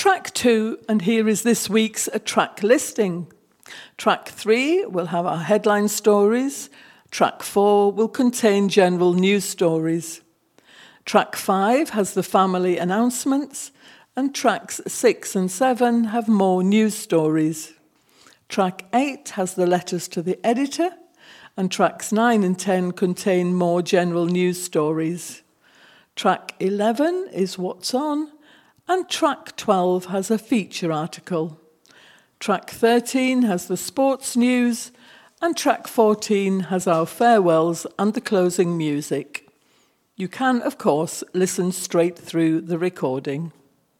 track 2, and here is this week's track listing. Track 3 will have our headline stories. Track 4 will contain general news stories. Track 5 has the family announcements, and tracks 6 and 7 have more news stories. Track 8 has the letters to the editor, and tracks 9 and 10 contain more general news stories. Track 11 is What's On, and track 12 has a feature article. Track 13 has the sports news, and track 14 has our farewells and the closing music. You can, of course, listen straight through the recording.